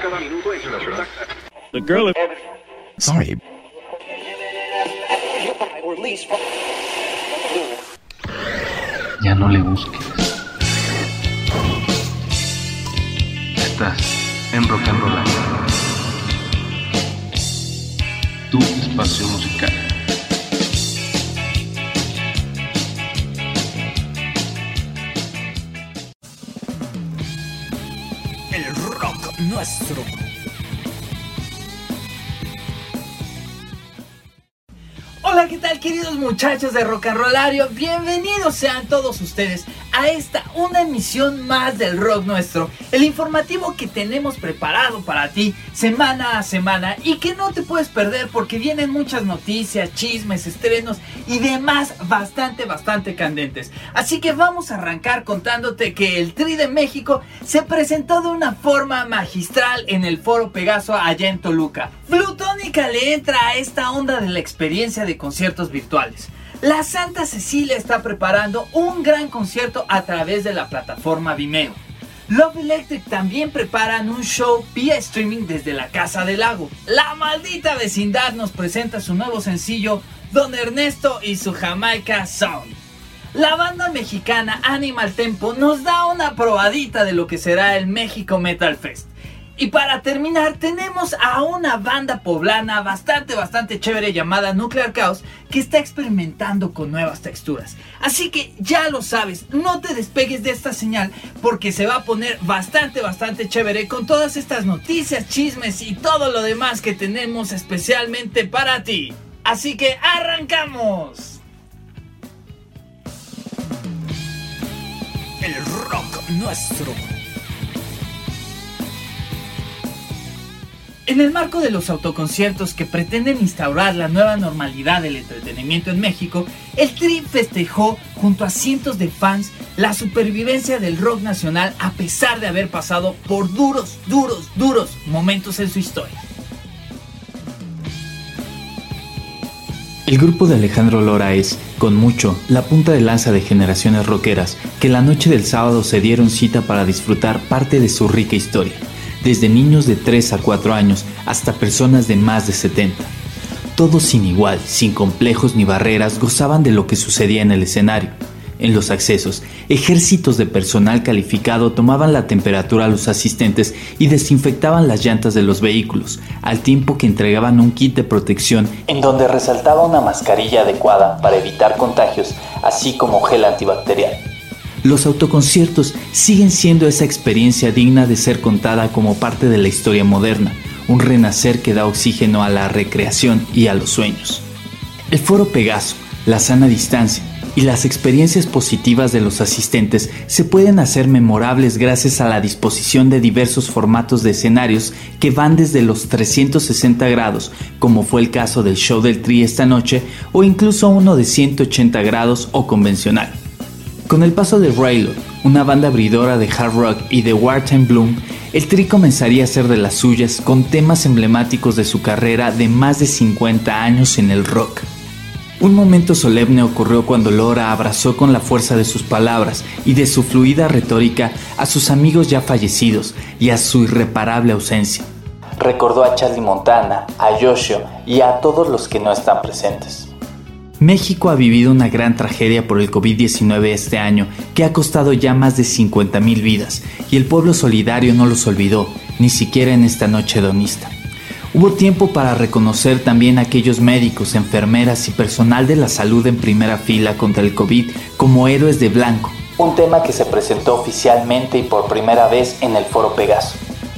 cada minuto es una ciudad. The girl is... Sorry. Ya no le busques. Estás en Rock and Roll. Tu espacio musical. El rock nuestro. Hola, ¿qué tal, queridos muchachos de Rock and Rollario? Bienvenidos sean todos ustedes a una emisión más del rock nuestro, el informativo que tenemos preparado para ti semana a semana y que no te puedes perder porque vienen muchas noticias, chismes, estrenos y demás bastante candentes. Así que vamos a arrancar contándote que el Tri de México se presentó de una forma magistral en el Foro Pegaso allá en Toluca. Plutónica le entra a esta onda de la experiencia de conciertos virtuales. La Santa Cecilia está preparando un gran concierto a través de la plataforma Vimeo. Love Electric también preparan un show vía streaming desde la Casa del Lago. La Maldita Vecindad nos presenta su nuevo sencillo Don Ernesto y su Jamaica Sound. La banda mexicana Animal Tempo nos da una probadita de lo que será el México Metal Fest. Y para terminar tenemos a una banda poblana bastante chévere llamada Nuclear Chaos que está experimentando con nuevas texturas. Así que ya lo sabes, no te despegues de esta señal porque se va a poner bastante chévere con todas estas noticias, chismes y todo lo demás que tenemos especialmente para ti. Así que ¡arrancamos! El rock nuestro. En el marco de los autoconciertos que pretenden instaurar la nueva normalidad del entretenimiento en México, el Tri festejó junto a cientos de fans la supervivencia del rock nacional a pesar de haber pasado por duros momentos en su historia. El grupo de Alejandro Lora es, con mucho, la punta de lanza de generaciones rockeras que la noche del sábado se dieron cita para disfrutar parte de su rica historia. Desde niños de 3 a 4 años hasta personas de más de 70. Todos sin igual, sin complejos ni barreras, gozaban de lo que sucedía en el escenario. En los accesos, ejércitos de personal calificado tomaban la temperatura a los asistentes y desinfectaban las llantas de los vehículos, al tiempo que entregaban un kit de protección en donde resaltaba una mascarilla adecuada para evitar contagios, así como gel antibacterial. Los autoconciertos siguen siendo esa experiencia digna de ser contada como parte de la historia moderna, un renacer que da oxígeno a la recreación y a los sueños. El Foro Pegaso, la sana distancia y las experiencias positivas de los asistentes se pueden hacer memorables gracias a la disposición de diversos formatos de escenarios que van desde los 360 grados, como fue el caso del show del Tri esta noche, o incluso uno de 180 grados o convencional. Con el paso de Railroad, una banda abridora de hard rock, y de Wartime Bloom, el Tri comenzaría a hacer de las suyas con temas emblemáticos de su carrera de más de 50 años en el rock. Un momento solemne ocurrió cuando Lora abrazó con la fuerza de sus palabras y de su fluida retórica a sus amigos ya fallecidos y a su irreparable ausencia. Recordó a Charlie Montana, a Yoshio y a todos los que no están presentes. México ha vivido una gran tragedia por el COVID-19 este año que ha costado ya más de 50,000 vidas y el pueblo solidario no los olvidó, ni siquiera en esta noche hedonista. Hubo tiempo para reconocer también a aquellos médicos, enfermeras y personal de la salud en primera fila contra el COVID como héroes de blanco, un tema que se presentó oficialmente y por primera vez en el Foro Pegaso.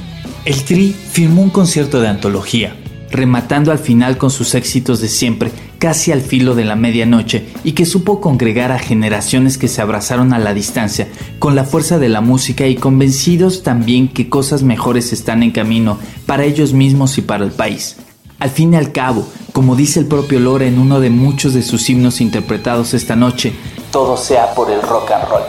El Tri firmó un concierto de antología, rematando al final con sus éxitos de siempre, casi al filo de la medianoche, y que supo congregar a generaciones que se abrazaron a la distancia, con la fuerza de la música y convencidos también que cosas mejores están en camino para ellos mismos y para el país. Al fin y al cabo, como dice el propio Lora en uno de muchos de sus himnos interpretados esta noche, todo sea por el rock and roll.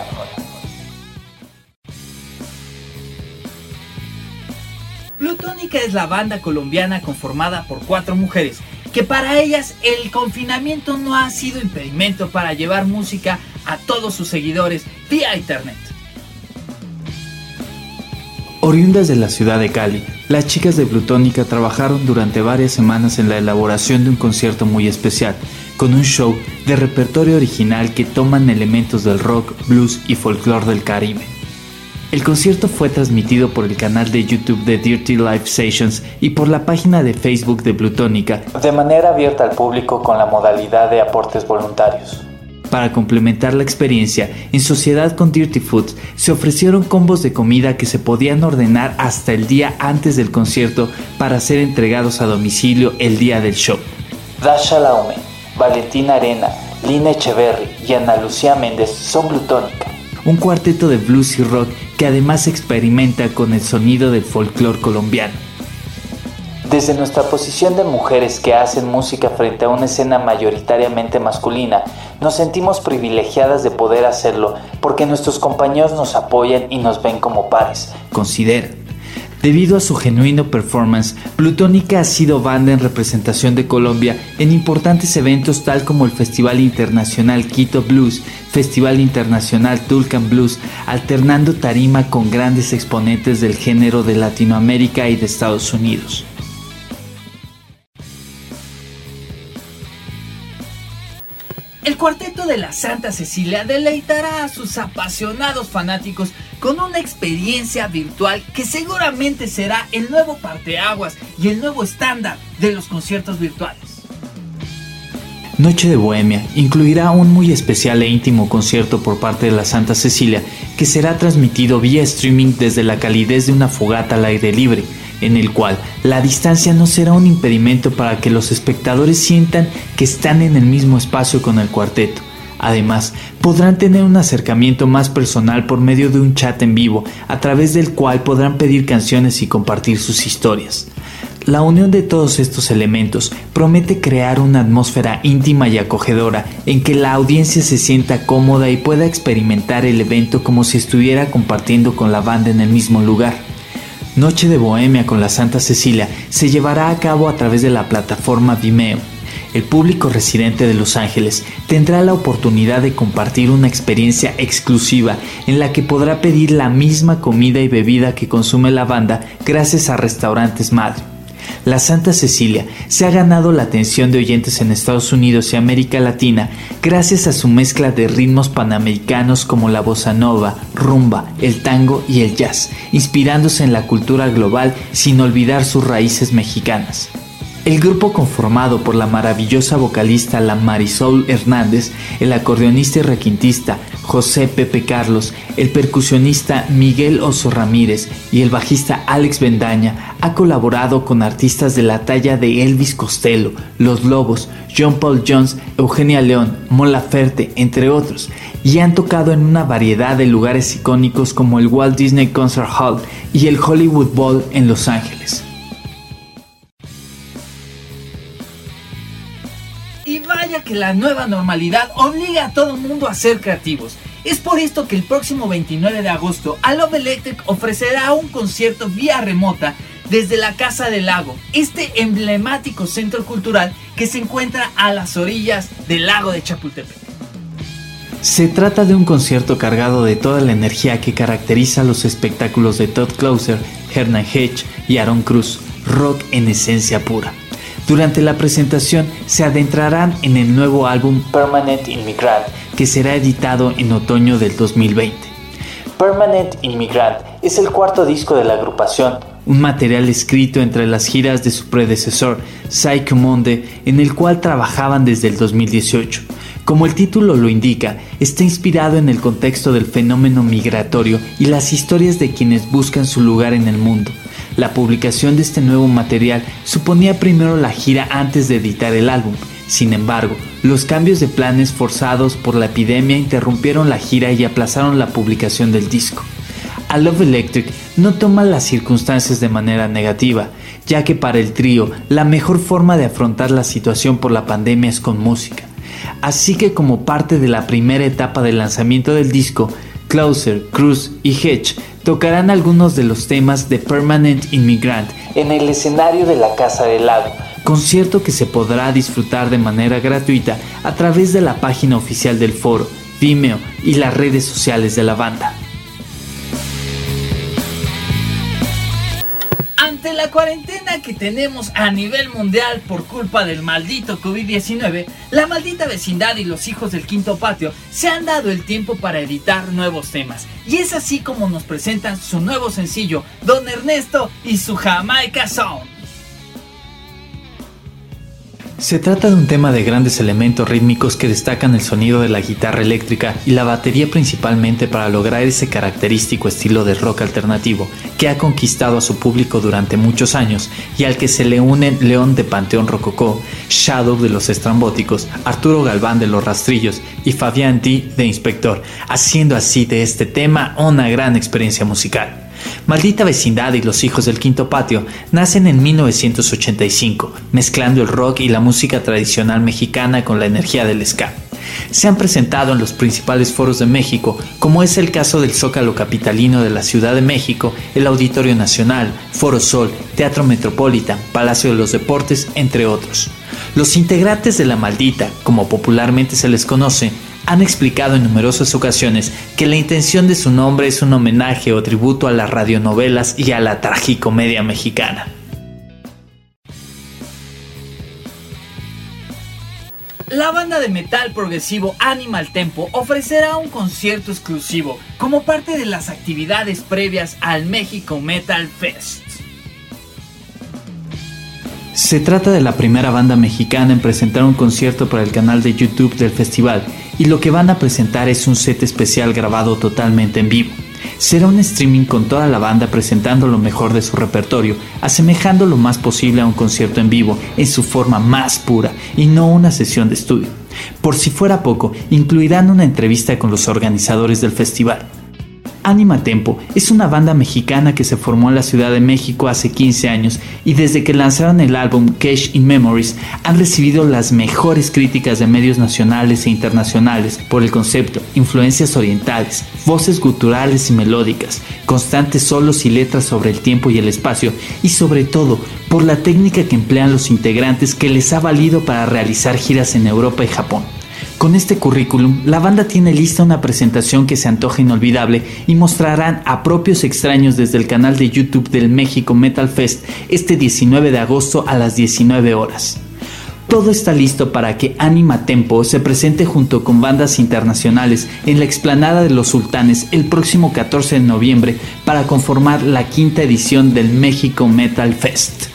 Plutónica es la banda colombiana conformada por 4 mujeres, que para ellas el confinamiento no ha sido impedimento para llevar música a todos sus seguidores vía internet. Oriundas de la ciudad de Cali, las chicas de Plutónica trabajaron durante varias semanas en la elaboración de un concierto muy especial, con un show de repertorio original que toman elementos del rock, blues y folclore del Caribe. El concierto fue transmitido por el canal de YouTube de Dirty Live Sessions y por la página de Facebook de Plutónica, de manera abierta al público con la modalidad de aportes voluntarios. Para complementar la experiencia, en sociedad con Dirty Foods, se ofrecieron combos de comida que se podían ordenar hasta el día antes del concierto para ser entregados a domicilio el día del show. Dasha Laume, Valentina Arena, Lina Echeverry y Ana Lucía Méndez son Plutónica, un cuarteto de blues y rock que además experimenta con el sonido del folclore colombiano. Desde nuestra posición de mujeres que hacen música frente a una escena mayoritariamente masculina, nos sentimos privilegiadas de poder hacerlo porque nuestros compañeros nos apoyan y nos ven como pares, consideran. Debido a su genuino performance, Plutónica ha sido banda en representación de Colombia en importantes eventos tal como el Festival Internacional Quito Blues, Festival Internacional Tulcan Blues, alternando tarima con grandes exponentes del género de Latinoamérica y de Estados Unidos. El cuarteto de la Santa Cecilia deleitará a sus apasionados fanáticos con una experiencia virtual que seguramente será el nuevo parteaguas y el nuevo estándar de los conciertos virtuales. Noche de Bohemia incluirá un muy especial e íntimo concierto por parte de la Santa Cecilia que será transmitido vía streaming desde la calidez de una fogata al aire libre, en el cual la distancia no será un impedimento para que los espectadores sientan que están en el mismo espacio con el cuarteto. Además, podrán tener un acercamiento más personal por medio de un chat en vivo, a través del cual podrán pedir canciones y compartir sus historias. La unión de todos estos elementos promete crear una atmósfera íntima y acogedora en que la audiencia se sienta cómoda y pueda experimentar el evento como si estuviera compartiendo con la banda en el mismo lugar. Noche de Bohemia con la Santa Cecilia se llevará a cabo a través de la plataforma Vimeo. El público residente de Los Ángeles tendrá la oportunidad de compartir una experiencia exclusiva en la que podrá pedir la misma comida y bebida que consume la banda gracias a Restaurantes Madre. La Santa Cecilia se ha ganado la atención de oyentes en Estados Unidos y América Latina gracias a su mezcla de ritmos panamericanos como la bossa nova, rumba, el tango y el jazz, inspirándose en la cultura global sin olvidar sus raíces mexicanas. El grupo, conformado por la maravillosa vocalista la Marisol Hernández, el acordeonista y requintista José Pepe Carlos, el percusionista Miguel Oso Ramírez y el bajista Alex Bendaña, ha colaborado con artistas de la talla de Elvis Costello, Los Lobos, John Paul Jones, Eugenia León, Mon Laferte, entre otros, y han tocado en una variedad de lugares icónicos como el Walt Disney Concert Hall y el Hollywood Bowl en Los Ángeles. Y vaya que la nueva normalidad obliga a todo mundo a ser creativos. Es por esto que el próximo 29 de agosto, A Love Electric ofrecerá un concierto vía remota desde la Casa del Lago, este emblemático centro cultural que se encuentra a las orillas del lago de Chapultepec. Se trata de un concierto cargado de toda la energía que caracteriza los espectáculos de Todd Closer, Hernan Hedge y Aaron Cruz, rock en esencia pura. Durante la presentación se adentrarán en el nuevo álbum Permanent Immigrant, que será editado en otoño del 2020. Permanent Immigrant es el cuarto disco de la agrupación, un material escrito entre las giras de su predecesor, Psycho Monde, en el cual trabajaban desde el 2018. Como el título lo indica, está inspirado en el contexto del fenómeno migratorio y las historias de quienes buscan su lugar en el mundo. La publicación de este nuevo material suponía primero la gira antes de editar el álbum. Sin embargo, los cambios de planes forzados por la epidemia interrumpieron la gira y aplazaron la publicación del disco. A Love Electric no toma las circunstancias de manera negativa, ya que para el trío la mejor forma de afrontar la situación por la pandemia es con música. Así que como parte de la primera etapa del lanzamiento del disco, Closer, Cruz y Hedge tocarán algunos de los temas de Permanent Immigrant en el escenario de la Casa del Lago, concierto que se podrá disfrutar de manera gratuita a través de la página oficial del foro, Vimeo y las redes sociales de la banda. ante la cuarentena que tenemos a nivel mundial por culpa del maldito COVID-19, la maldita vecindad y los hijos del quinto patio se han dado el tiempo para editar nuevos temas. Y es así como nos presentan su nuevo sencillo, Don Ernesto y su Jamaica Sound. Se trata de un tema de grandes elementos rítmicos que destacan el sonido de la guitarra eléctrica y la batería principalmente para lograr ese característico estilo de rock alternativo que ha conquistado a su público durante muchos años y al que se le unen León de Panteón Rococó, Shadow de los Estrambóticos, Arturo Galván de los Rastrillos y Fabián D de Inspector, haciendo así de este tema una gran experiencia musical. Maldita Vecindad y los Hijos del Quinto Patio nacen en 1985, mezclando el rock y la música tradicional mexicana con la energía del ska. Se han presentado en los principales foros de México, como es el caso del Zócalo Capitalino de la Ciudad de México, el Auditorio Nacional, Foro Sol, Teatro Metropolitan, Palacio de los Deportes, entre otros. Los integrantes de La Maldita, como popularmente se les conoce, han explicado en numerosas ocasiones que la intención de su nombre es un homenaje o tributo a las radionovelas y a la tragicomedia mexicana. La banda de metal progresivo Animal Tempo ofrecerá un concierto exclusivo como parte de las actividades previas al México Metal Fest. Se trata de la primera banda mexicana en presentar un concierto para el canal de YouTube del festival, y lo que van a presentar es un set especial grabado totalmente en vivo. Será un streaming con toda la banda presentando lo mejor de su repertorio, asemejando lo más posible a un concierto en vivo en su forma más pura y no una sesión de estudio. Por si fuera poco, incluirán una entrevista con los organizadores del festival. Anima Tempo es una banda mexicana que se formó en la Ciudad de México hace 15 años y desde que lanzaron el álbum Cash in Memories han recibido las mejores críticas de medios nacionales e internacionales por el concepto, influencias orientales, voces guturales y melódicas, constantes solos y letras sobre el tiempo y el espacio y sobre todo por la técnica que emplean los integrantes que les ha valido para realizar giras en Europa y Japón. Con este currículum, la banda tiene lista una presentación que se antoja inolvidable y mostrarán a propios extraños desde el canal de YouTube del México Metal Fest este 19 de agosto a las 19 horas. Todo está listo para que Anima Tempo se presente junto con bandas internacionales en la explanada de los Sultanes el próximo 14 de noviembre para conformar la quinta edición del México Metal Fest.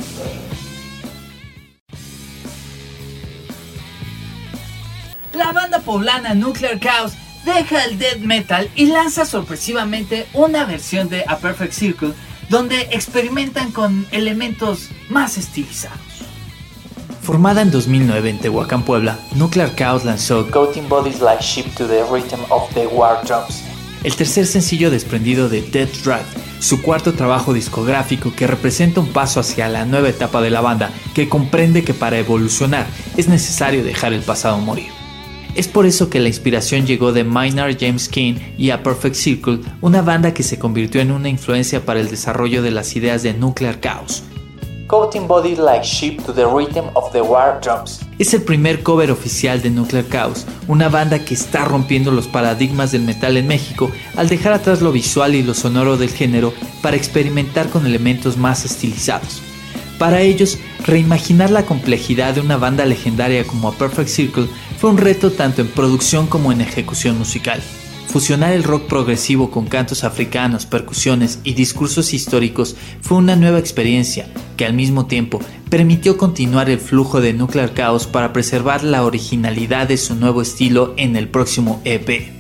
La banda poblana Nuclear Chaos deja el death metal y lanza sorpresivamente una versión de A Perfect Circle donde experimentan con elementos más estilizados. Formada en 2009 en Tehuacán, Puebla, Nuclear Chaos lanzó Coating Bodies Like Sheep to the Rhythm of the War Drums, el tercer sencillo desprendido de Death Drive, su cuarto trabajo discográfico que representa un paso hacia la nueva etapa de la banda que comprende que para evolucionar es necesario dejar el pasado morir. Es por eso que la inspiración llegó de Maynard James Keenan y A Perfect Circle, una banda que se convirtió en una influencia para el desarrollo de las ideas de Nuclear Chaos. Coating Bodies Like Sheep to the Rhythm of the War Drums es el primer cover oficial de Nuclear Chaos, una banda que está rompiendo los paradigmas del metal en México al dejar atrás lo visual y lo sonoro del género para experimentar con elementos más estilizados. Para ellos, reimaginar la complejidad de una banda legendaria como A Perfect Circle fue un reto tanto en producción como en ejecución musical. Fusionar el rock progresivo con cantos africanos, percusiones y discursos históricos fue una nueva experiencia que al mismo tiempo permitió continuar el flujo de Nuclear Chaos para preservar la originalidad de su nuevo estilo en el próximo EP.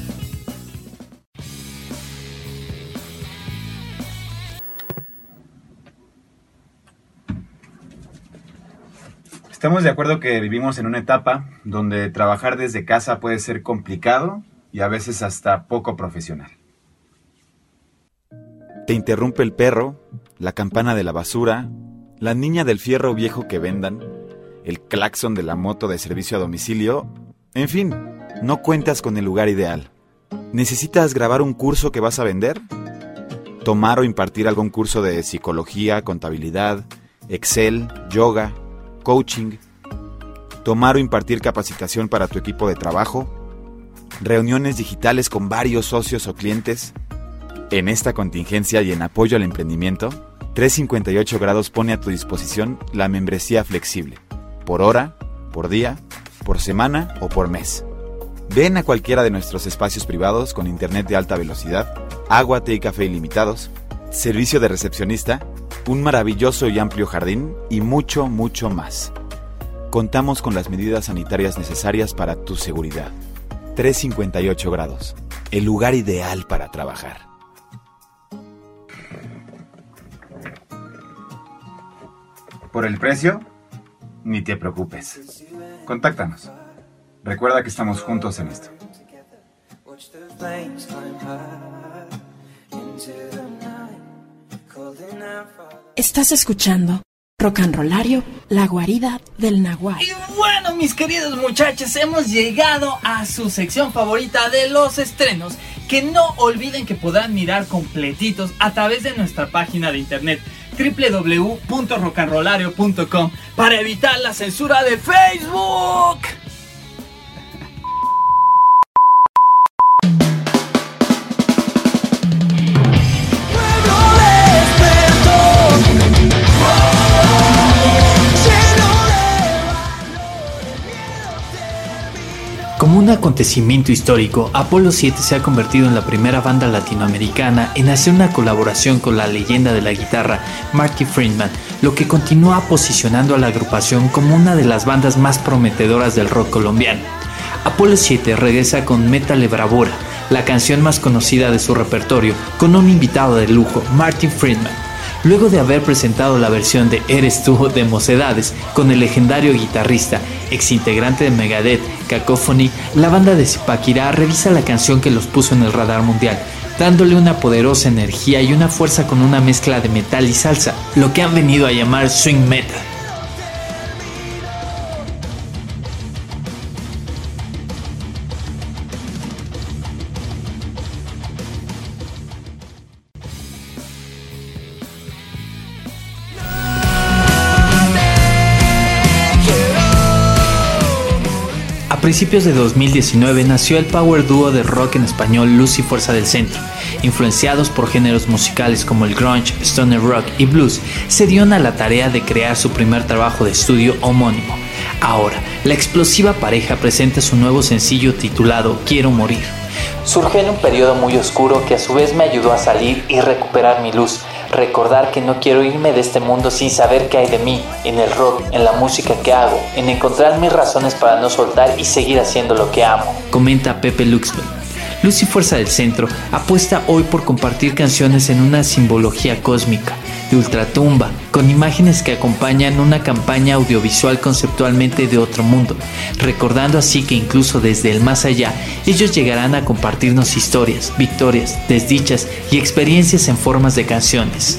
Estamos de acuerdo que vivimos en una etapa donde trabajar desde casa puede ser complicado y a veces hasta poco profesional. Te interrumpe el perro, la campana de la basura, la niña del fierro viejo que vendan, el claxon de la moto de servicio a domicilio. En fin, no cuentas con el lugar ideal. ¿Necesitas grabar un curso que vas a vender? ¿Tomar o impartir algún curso de psicología, contabilidad, Excel, yoga, coaching? ¿Tomar o impartir capacitación para tu equipo de trabajo? ¿Reuniones digitales con varios socios o clientes? En esta contingencia y en apoyo al emprendimiento, 358 grados pone a tu disposición la membresía flexible, por hora, por día, por semana o por mes. Ven a cualquiera de nuestros espacios privados con internet de alta velocidad, agua, té y café ilimitados, servicio de recepcionista, un maravilloso y amplio jardín y mucho, mucho más. Contamos con las medidas sanitarias necesarias para tu seguridad. 358 grados, el lugar ideal para trabajar. Por el precio, ni te preocupes. Contáctanos. Recuerda que estamos juntos en esto. Estás escuchando Rock and Rollario, la guarida del Nahual. Y bueno, mis queridos muchachos, hemos llegado a su sección favorita de los estrenos, que no olviden que podrán mirar completitos a través de nuestra página de internet www.rockandrollario.com para evitar la censura de Facebook. Como un acontecimiento histórico, Apolo 7 se ha convertido en la primera banda latinoamericana en hacer una colaboración con la leyenda de la guitarra Marty Friedman, lo que continúa posicionando a la agrupación como una de las bandas más prometedoras del rock colombiano. Apolo 7 regresa con Métale Bravura, la canción más conocida de su repertorio, con un invitado de lujo, Marty Friedman. Luego de haber presentado la versión de Eres tú de Mocedades con el legendario guitarrista, exintegrante de Megadeth, Cacophony, la banda de Zipaquirá revisa la canción que los puso en el radar mundial, dándole una poderosa energía y una fuerza con una mezcla de metal y salsa, lo que han venido a llamar swing metal. A principios de 2019 nació el power dúo de rock en español Luz y Fuerza del Centro. Influenciados por géneros musicales como el grunge, stoner rock y blues, se dieron a la tarea de crear su primer trabajo de estudio homónimo. Ahora, la explosiva pareja presenta su nuevo sencillo titulado Quiero Morir. Surge en un periodo muy oscuro que a su vez me ayudó a salir y recuperar mi luz. Recordar que no quiero irme de este mundo sin saber qué hay de mí, en el rock, en la música que hago, en encontrar mis razones para no soltar y seguir haciendo lo que amo, comenta Pepe Luxman. Luz y Fuerza del Centro apuesta hoy por compartir canciones en una simbología cósmica, de ultratumba, con imágenes que acompañan una campaña audiovisual conceptualmente de otro mundo, recordando así que incluso desde el más allá, ellos llegarán a compartirnos historias, victorias, desdichas y experiencias en formas de canciones.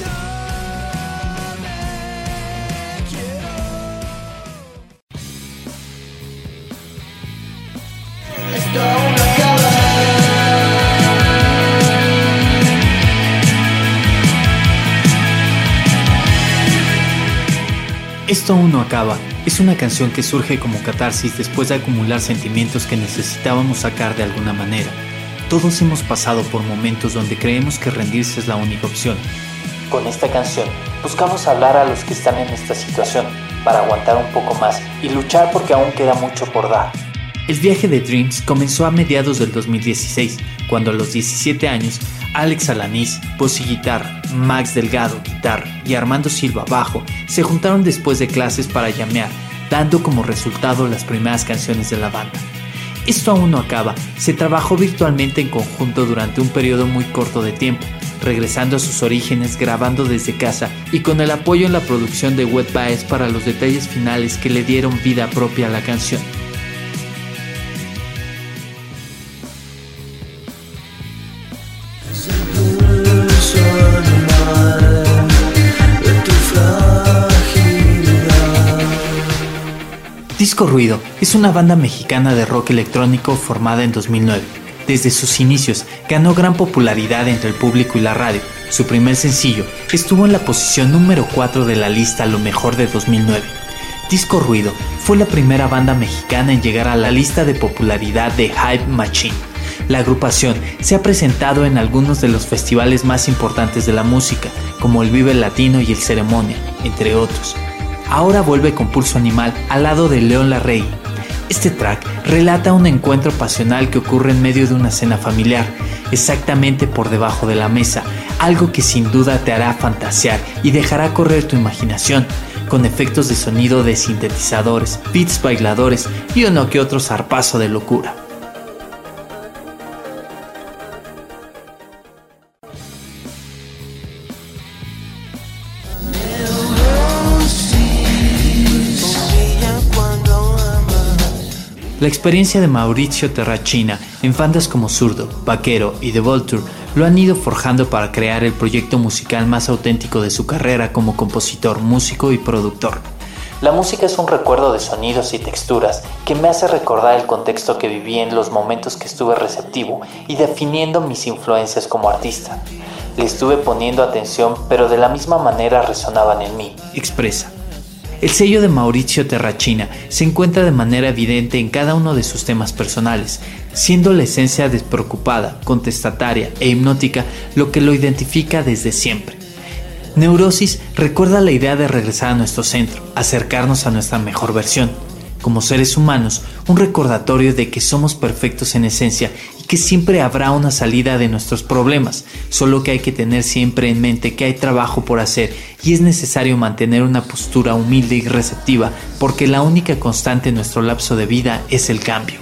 Esto aún no acaba. Es una canción que surge como catarsis después de acumular sentimientos que necesitábamos sacar de alguna manera. Todos hemos pasado por momentos donde creemos que rendirse es la única opción. Con esta canción buscamos hablar a los que están en esta situación para aguantar un poco más y luchar porque aún queda mucho por dar. El viaje de Dreams comenzó a mediados del 2016, cuando a los 17 años, Alex Alanís, voz y guitarra, Max Delgado, guitarra y Armando Silva, bajo, se juntaron después de clases para llamear, dando como resultado las primeras canciones de la banda. Esto aún no acaba, se trabajó virtualmente en conjunto durante un periodo muy corto de tiempo, regresando a sus orígenes grabando desde casa y con el apoyo en la producción de Wet Baez para los detalles finales que le dieron vida propia a la canción. Disco Ruido es una banda mexicana de rock electrónico formada en 2009. Desde sus inicios ganó gran popularidad entre el público y la radio. Su primer sencillo estuvo en la posición número 4 de la lista Lo Mejor de 2009. Disco Ruido fue la primera banda mexicana en llegar a la lista de popularidad de Hype Machine. La agrupación se ha presentado en algunos de los festivales más importantes de la música, como el Vive Latino y el Ceremonia, entre otros. Ahora vuelve con Pulso Animal al lado de León Larregui. Este track relata un encuentro pasional que ocurre en medio de una cena familiar, exactamente por debajo de la mesa, algo que sin duda te hará fantasear y dejará correr tu imaginación, con efectos de sonido de sintetizadores, beats bailadores y uno que otro zarpazo de locura. La experiencia de Mauricio Terracina en bandas como Zurdo, Vaquero y The Vulture lo han ido forjando para crear el proyecto musical más auténtico de su carrera como compositor, músico y productor. La música es un recuerdo de sonidos y texturas que me hace recordar el contexto que viví en los momentos que estuve receptivo y definiendo mis influencias como artista. Le estuve poniendo atención, pero de la misma manera resonaban en mí, expresa. El sello de Mauricio Terracina se encuentra de manera evidente en cada uno de sus temas personales, siendo la esencia despreocupada, contestataria e hipnótica lo que lo identifica desde siempre. Neurosis recuerda la idea de regresar a nuestro centro, acercarnos a nuestra mejor versión. Como seres humanos, un recordatorio de que somos perfectos en esencia y que siempre habrá una salida de nuestros problemas, solo que hay que tener siempre en mente que hay trabajo por hacer y es necesario mantener una postura humilde y receptiva, porque la única constante en nuestro lapso de vida es el cambio.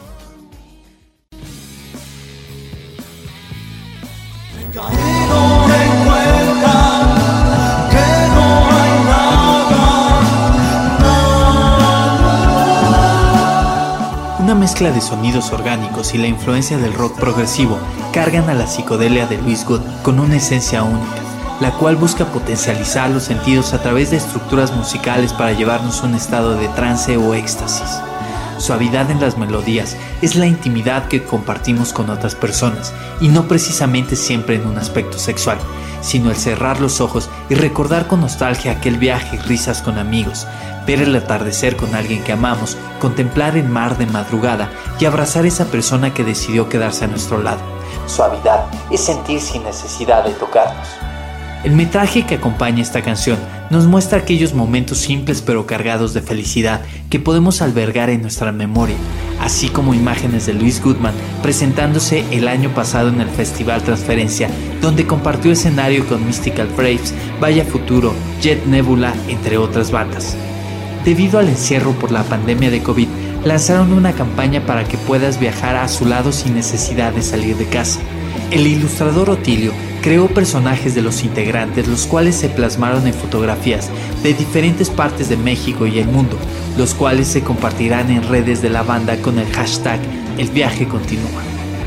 Una mezcla de sonidos orgánicos y la influencia del rock progresivo cargan a la psicodelia de Louis Goodman con una esencia única, la cual busca potencializar los sentidos a través de estructuras musicales para llevarnos a un estado de trance o éxtasis. Suavidad en las melodías es la intimidad que compartimos con otras personas, y no precisamente siempre en un aspecto sexual, sino el cerrar los ojos y recordar con nostalgia aquel viaje y risas con amigos, ver el atardecer con alguien que amamos, contemplar el mar de madrugada y abrazar a esa persona que decidió quedarse a nuestro lado. Suavidad es sentir sin necesidad de tocarnos. El metraje que acompaña esta canción nos muestra aquellos momentos simples pero cargados de felicidad que podemos albergar en nuestra memoria, así como imágenes de Louis Goodman presentándose el año pasado en el Festival Transferencia, donde compartió escenario con Mystical Braves, Vaya Futuro, Jet Nebula, entre otras bandas. Debido al encierro por la pandemia de COVID, lanzaron una campaña para que puedas viajar a su lado sin necesidad de salir de casa. El ilustrador Otilio creó personajes de los integrantes, los cuales se plasmaron en fotografías de diferentes partes de México y el mundo, los cuales se compartirán en redes de la banda con el hashtag El Viaje Continúa.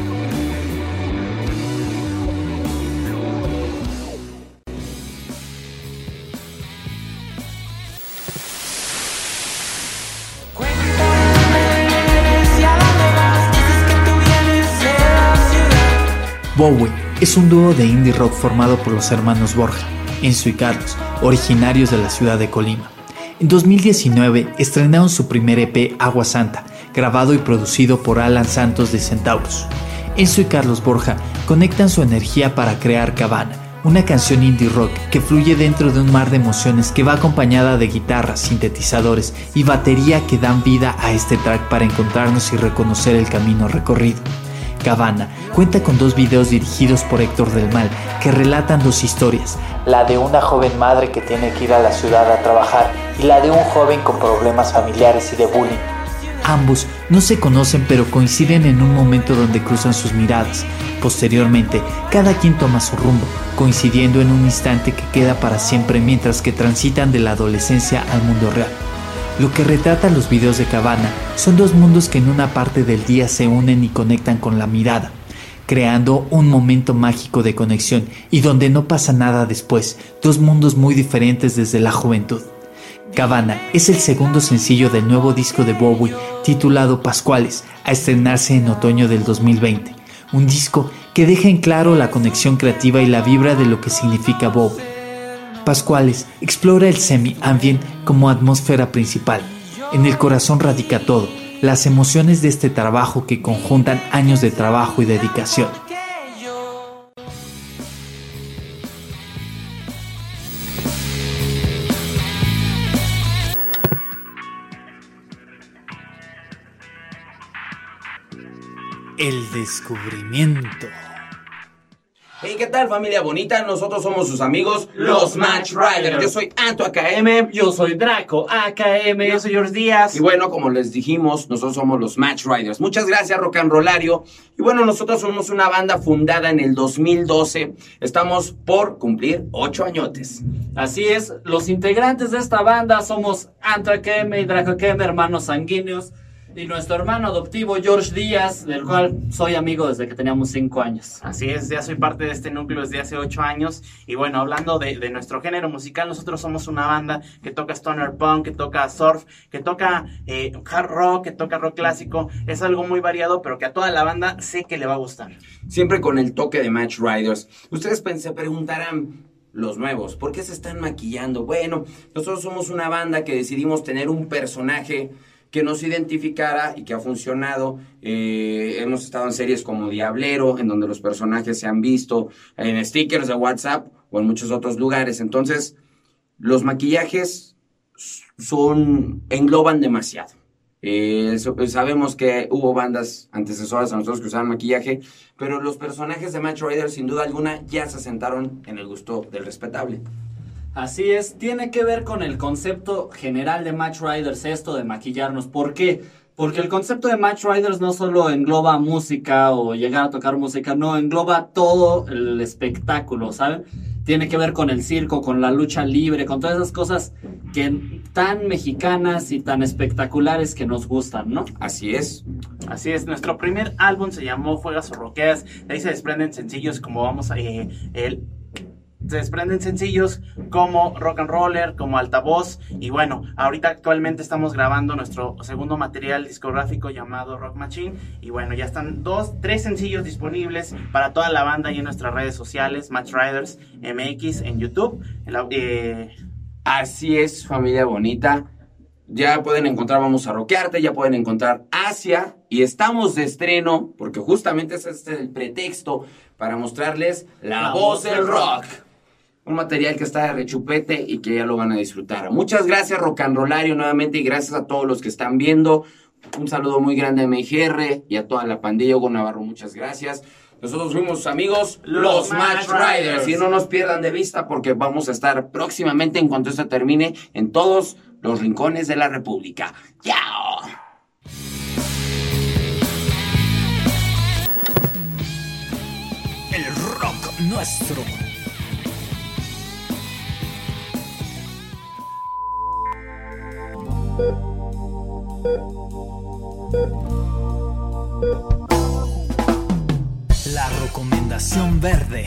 Bowie es un dúo de indie rock formado por los hermanos Borja, Enzo y Carlos, originarios de la ciudad de Colima. En 2019 estrenaron su primer EP Agua Santa, grabado y producido por Alan Santos de Centaurus. Enzo y Carlos Borja conectan su energía para crear Cabana, una canción indie rock que fluye dentro de un mar de emociones que va acompañada de guitarras, sintetizadores y batería que dan vida a este track para encontrarnos y reconocer el camino recorrido. Cabana cuenta con 2 videos dirigidos por Héctor del Mal que relatan 2 historias, la de una joven madre que tiene que ir a la ciudad a trabajar y la de un joven con problemas familiares y de bullying. Ambos no se conocen pero coinciden en un momento donde cruzan sus miradas. Posteriormente, cada quien toma su rumbo, coincidiendo en un instante que queda para siempre mientras que transitan de la adolescencia al mundo real. Lo que retratan los videos de Cabana son 2 mundos que en una parte del día se unen y conectan con la mirada, creando un momento mágico de conexión y donde no pasa nada después, 2 mundos muy diferentes desde la juventud. Cabana es el segundo sencillo del nuevo disco de Bowie titulado Pascuales, a estrenarse en otoño del 2020, un disco que deja en claro la conexión creativa y la vibra de lo que significa Bowie. Pascuales explora el semi-ambient como atmósfera principal. En el corazón radica todo, las emociones de este trabajo que conjuntan años de trabajo y dedicación. El descubrimiento. Hey, ¿qué tal, familia bonita? Nosotros somos sus amigos, los Match Riders. Yo soy Anto AKM. Yo soy Draco AKM. Yo soy George Díaz. Y bueno, como les dijimos, nosotros somos los Match Riders. Muchas gracias, Rock and Rollario. Y bueno, nosotros somos una banda fundada en el 2012. Estamos por cumplir 8 añotes. Así es, los integrantes de esta banda somos Anto AKM y Draco AKM, hermanos sanguíneos. Y nuestro hermano adoptivo George Díaz, del cual soy amigo desde que teníamos 5 años. Así es, ya soy parte de este núcleo desde hace 8 años. Y bueno, hablando de nuestro género musical, nosotros somos una banda que toca stoner punk, que toca surf, que toca hard rock, que toca rock clásico. Es algo muy variado, pero que a toda la banda sé que le va a gustar. Siempre con el toque de Match Riders. Ustedes se preguntarán, los nuevos, ¿por qué se están maquillando? Bueno, nosotros somos una banda que decidimos tener un personaje que nos identificara y que ha funcionado. Hemos estado en series como Diablero, en donde los personajes se han visto en stickers de WhatsApp o en muchos otros lugares. Entonces, los maquillajes engloban demasiado. Sabemos que hubo bandas antecesoras a nosotros que usaban maquillaje, pero los personajes de Match Riders, sin duda alguna, ya se asentaron en el gusto del respetable. Así es, tiene que ver con el concepto general de Match Riders, esto de maquillarnos. ¿Por qué? Porque el concepto de Match Riders no solo engloba música o llegar a tocar música, no, engloba todo el espectáculo, ¿saben? Tiene que ver con el circo, con la lucha libre, con todas esas cosas que tan mexicanas y tan espectaculares que nos gustan, ¿no? Así es. Así es, nuestro primer álbum se llamó Fuegas o Roqueas. De ahí se desprenden sencillos como se desprenden sencillos como Rock and Roller, como Altavoz. Y bueno, ahorita actualmente estamos grabando nuestro segundo material discográfico llamado Rock Machine. Y bueno, ya están 3 sencillos disponibles para toda la banda y en nuestras redes sociales, Match Riders MX en YouTube. Así es, familia bonita. Ya pueden encontrar Vamos a Rockearte, ya pueden encontrar Asia. Y estamos de estreno, porque justamente ese es el pretexto para mostrarles La Voz del Rock. Un material que está de rechupete y que ya lo van a disfrutar. Muchas gracias, Rock and Rollario, nuevamente, y gracias a todos los que están viendo. Un saludo muy grande a MGR y a toda la pandilla. Hugo Navarro, muchas gracias. Nosotros fuimos sus amigos, los Match Riders. Y no nos pierdan de vista porque vamos a estar próximamente, en cuanto esto termine, en todos los rincones de la República. ¡Chao! El rock nuestro. La recomendación verde.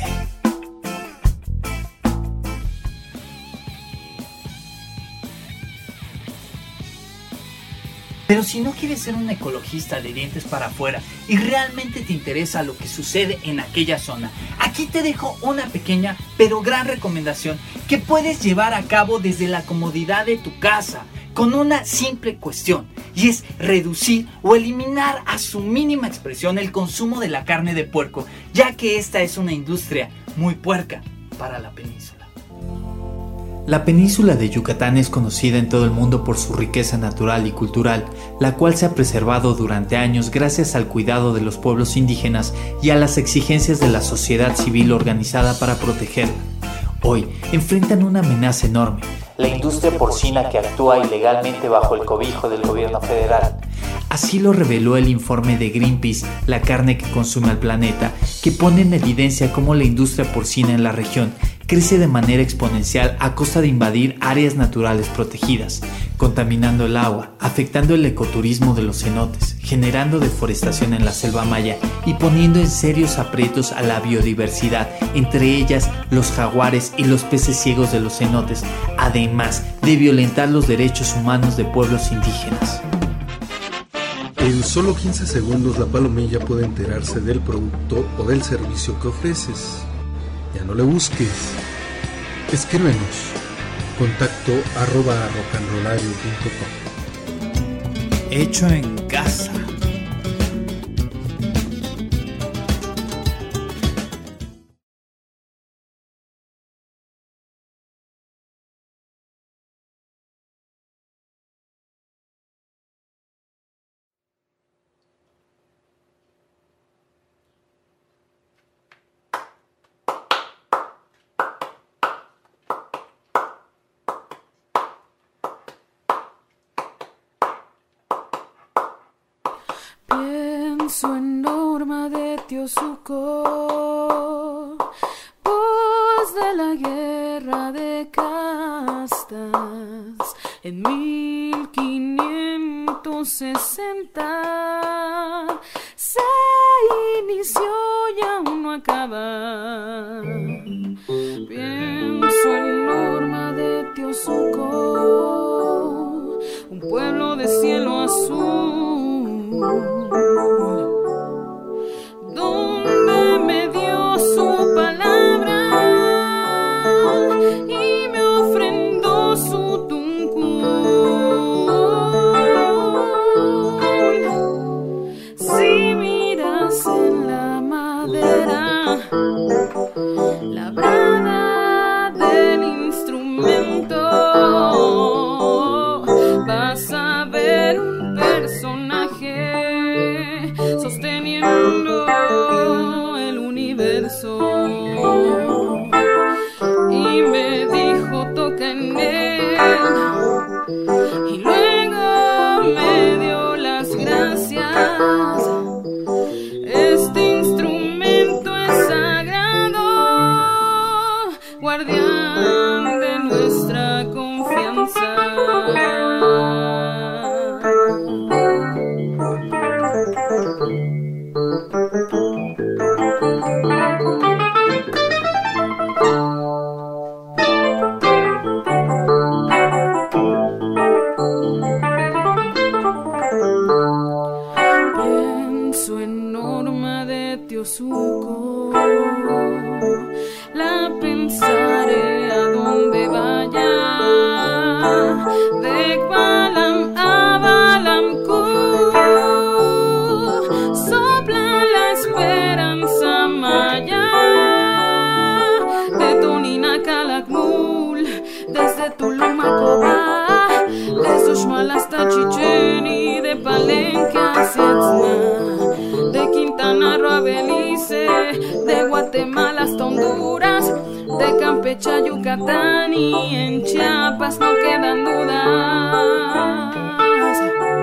Pero si no quieres ser un ecologista de dientes para afuera y realmente te interesa lo que sucede en aquella zona, aquí te dejo una pequeña pero gran recomendación que puedes llevar a cabo desde la comodidad de tu casa con una simple cuestión, y es reducir o eliminar a su mínima expresión el consumo de la carne de puerco, ya que esta es una industria muy puerca para la península. La península de Yucatán es conocida en todo el mundo por su riqueza natural y cultural, la cual se ha preservado durante años gracias al cuidado de los pueblos indígenas y a las exigencias de la sociedad civil organizada para protegerla. Hoy enfrentan una amenaza enorme: la industria porcina que actúa ilegalmente bajo el cobijo del gobierno federal. Así lo reveló el informe de Greenpeace, La carne que consume al planeta, que pone en evidencia cómo la industria porcina en la región crece de manera exponencial a costa de invadir áreas naturales protegidas, contaminando el agua, afectando el ecoturismo de los cenotes, generando deforestación en la selva maya y poniendo en serios aprietos a la biodiversidad, entre ellas los jaguares y los peces ciegos de los cenotes, además de violentar los derechos humanos de pueblos indígenas. En solo 15 segundos la palomilla puede enterarse del producto o del servicio que ofreces. Ya no le busques. Escríbenos. contacto@rockandrollario.com. Hecho en casa. Pienso en Norma de Tiosuco, voz de la guerra de castas. En 1560 se inició y aún no acaba. Pienso en Norma de Tiosuco, un pueblo de cielo azul, donde me dio su palabra y me ofrendó su tuncún. Si miras en la madera labrada del instrumento, vas a ver un personaje sosteniendo el universo. Y me dijo, toca en él, y luego me dio las gracias. Este instrumento es sagrado, guardián de nuestra confianza. Pienso en Norma de Tiosuco, la pensaré a donde vaya, de Balam a Balamku, sopla la esperanza maya, de Toninacalakmul, desde Tulum a Cobá, de Uxmal hasta Chichén y de Palenque a Cietzna, de Quintana Roo a Belice, de Guatemala hasta Honduras, de Campeche a Yucatán y en Chiapas no quedan dudas.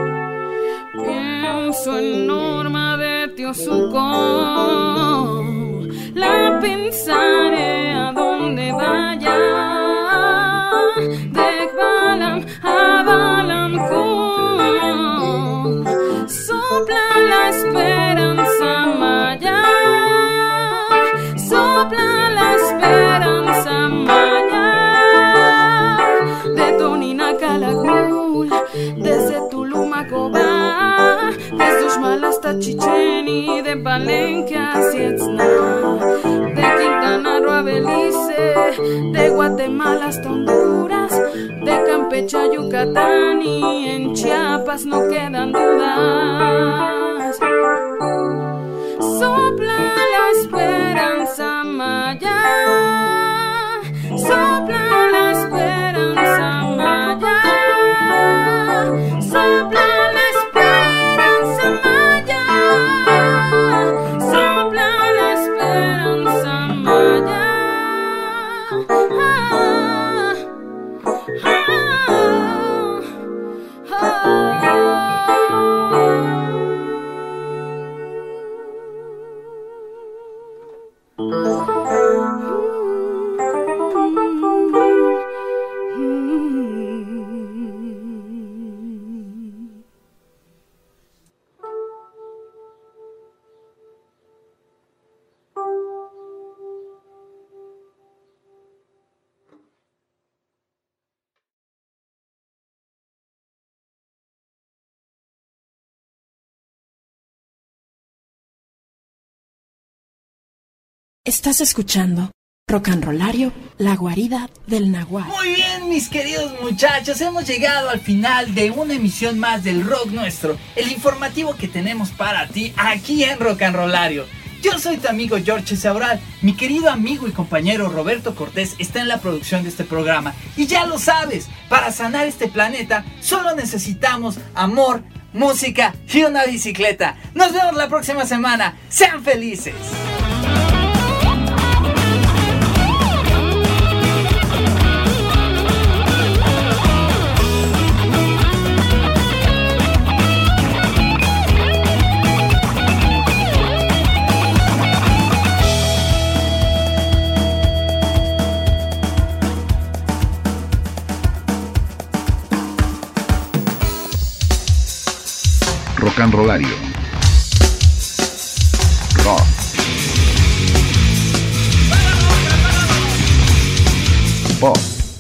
Pienso en Norma de Tiosuco, la pensaré a donde vaya, de Balam a Balamku, sopla la esperanza maya, sopla la esperanza maya, de Toninacalakmul, desde Tulum a Cobá, desde Uxmal hasta Chichén y de Palenque a Cietzna, de Quintana Roo a Belice, de Guatemala hasta Honduras, de Campeche a Yucatán y en Chiapas no quedan dudas. Sopla la esperanza maya, sopla la esperanza maya, sopla la esperanza maya, sopla la esperanza maya. Estás escuchando Rock and Rollario, la guarida del Nahual. Muy bien, mis queridos muchachos, hemos llegado al final de una emisión más del Rock Nuestro, el informativo que tenemos para ti aquí en Rock and Rollario. Yo soy tu amigo George Saural, mi querido amigo y compañero Roberto Cortés está en la producción de este programa. Y ya lo sabes, para sanar este planeta solo necesitamos amor, música y una bicicleta. Nos vemos la próxima semana, sean felices. Rock and Rollario. Rock. Pop.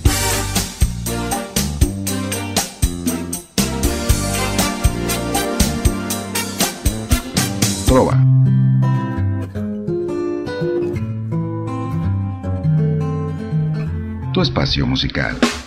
Trova. Tu espacio musical.